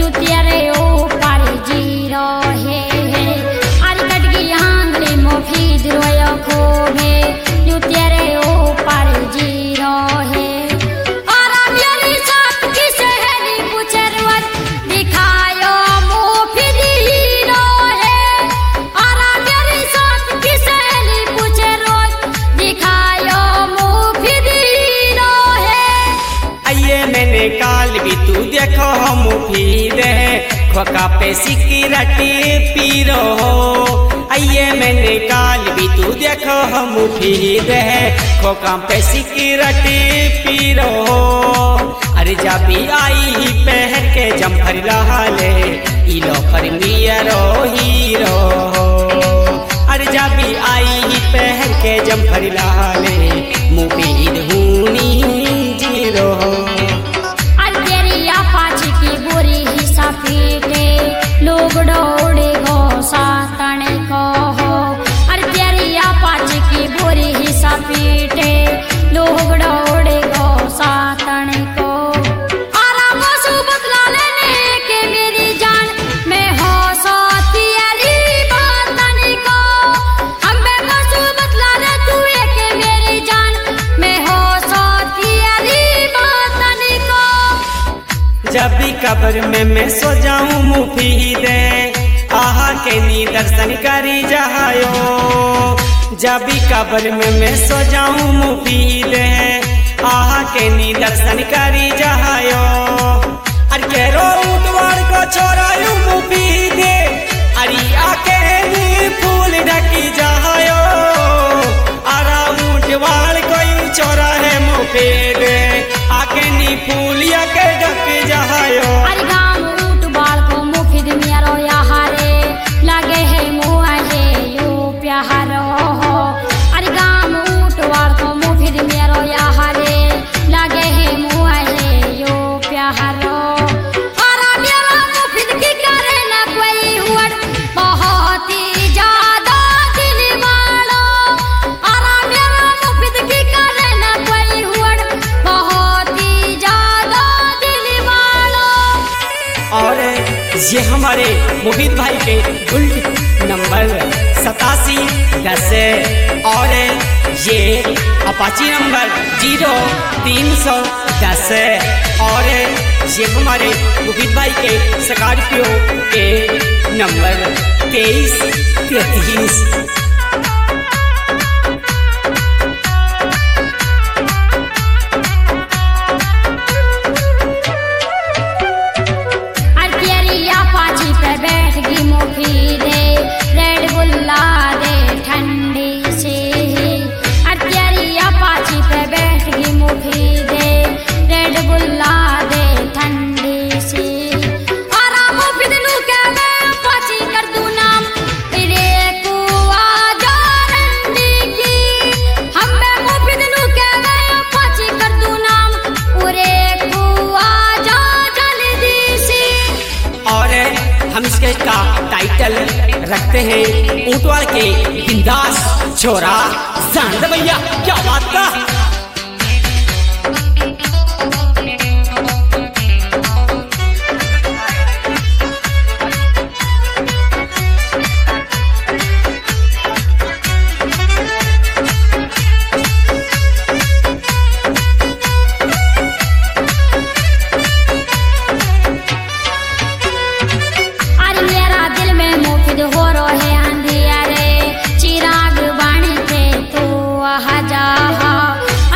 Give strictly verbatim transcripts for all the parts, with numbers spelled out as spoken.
तेरे ऊपर जीरो है अरे कटगी आंगली मुफीद रोयो खोबे जो तेरे ऊपर जीरो है और मेरी साथ की सहेली पूछे रोज दिखायो मुफीद हीरो है और मेरी साथ की सहेली पूछे रोज दिखायो मुफीद हीरो है। आइए मैंने काल भी तू देखो मुफीद है खोका पे सिकरटी पीरो हो। आइए मैंने काल भी तू देखो मुफीद है खोका पे सिकरटी पीरो हो। अरे जब भी आई ही पहन के जम्फर लहाले इलो पर मियरो हीरो हो। अरे जब भी आई ही पहन के जम्फर लहाले मुफीद हूनी जीरो हो। लोग दौड़े गो सातन को हो अरे तेरी आपाच की बुरी ही सपीटे लोग दौड़े गो सातन को आराम से बदला लेने के मेरी जान में हो सो तेरी बातन को हम बेबसु बदला ले तू के मेरी जान में हो सो तेरी बातन को। जब भी कब्र में मैं सो जाऊं मुफीद आहा के नी दर्शन करी जायो। जब भी कब्र में मैं सो जाऊं मुफीद आहा के नी दर्शन करी जायो। अरे केरो उठवाड़ को छोड़ायू मुफीद अरे आके नी फूल ढकी जायो। अरा उठवाड़ कोई छोरा है मुफीद आके नी फूल के ढक जायो। अरे गाँव ऊट बाल को मुफीद मेरो यारे लगे है मुआ है यो प्यारो हो। अरे गाँव ऊट बाल को मुफीद मेरो यारे लगे है मुआ है यो प्यारो। और मेरा मुफीद की करे ना कोई हुड़ बहुत ही ज्यादा दिल वालो। और मेरा मुफीद की करे ना कोई हुड़ बहुत ही ज्यादा दिल वालो। और ये हमारे मुफीद भाई के बुलेट नंबर सतासी दस और ये अपाची नंबर जीरो तीन सौ दस और ये हमारे मुफीद भाई के स्कॉर्पियो के नंबर तेईस तैतीस। मुफीद रेड बुल्ला दे ठंडी से अत्यारी अपाची पे बैठ गई मुफीद रेड बुल्ला दे ठंडी से। आराम मुफीद नु के मैं अपाची कर दूं नाम तेरे को आजा रंडी की। हम मैं मुफीद नु के मैं अपाची कर दूं नाम उरे को आजा जल्दी से। और हम इसके का टाइटल रखते हैं ऊंटवाड़ के बिंदास छोरा जान दे भैया क्या बात का। हो रहे अंधियारे चिराग बाणी के तो आहा जा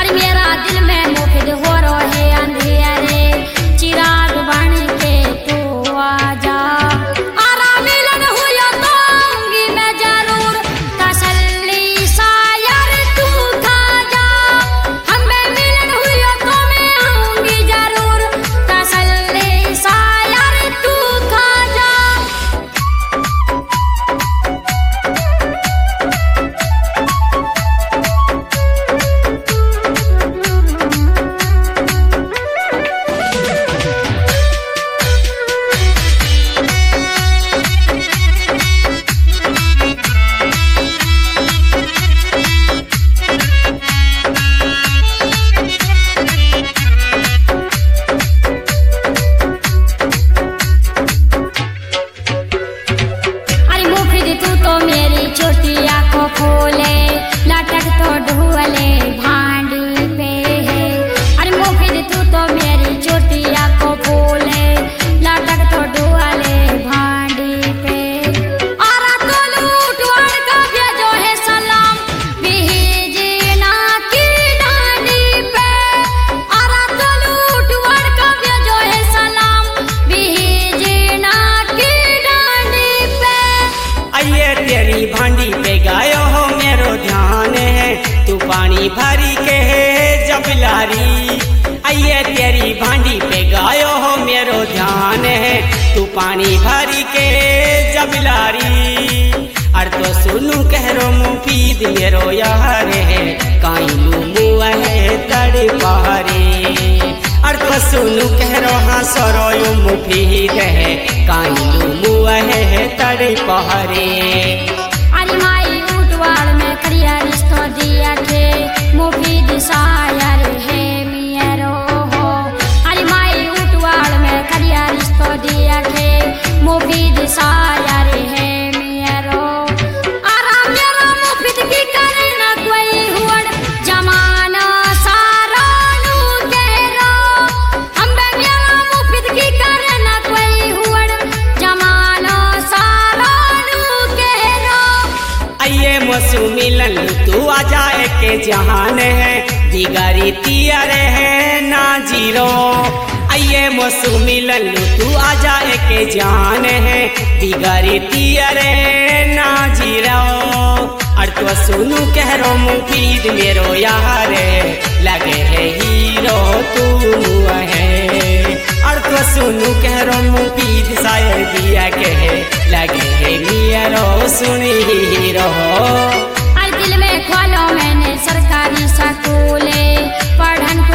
ये तेरी भांडी पे गायो हो मेरो ध्यान है, तू पानी भरी के जबलारी। और तो सुनू कहरो मुफीद मेरो यार है, काई मुआ है तड़ पारे। और तो सुनू कहरो हाँ सरो मुफीद है, काई मुआ है तड़ पहरे। अरे माई उठवाड़ में करिया रिश्तो दिया थे मुफीद शायर है मियरो हो। अरे माई उठवाड़ में करिया रिश्तो दिया थे मुफीद शायर है मियरो। आराम मेरा मुफीद की करे ना कोई हुड़ जमाना सारा नू कहरो। हम बे मेरा मुफीद की करे ना कोई हुड़ जमाना सारा नू कहरो। आइए मसू मिलन तू आ जाए के जहान है, दिगारी तियर है ना जीरो। आइए मसू मिलन तू आ जाए के जान है, दिगारी तियर है ना जीरो। और तो सुनू कहरो मुफीद मेरो यार है, लगे है हीरो तू है। और तो सुनू कहरो मुफीद शायर दिया के है, लगे है मियरो सुनी हीरो। दिल में खोलो मैंने सरकारी स्कूल पढ़न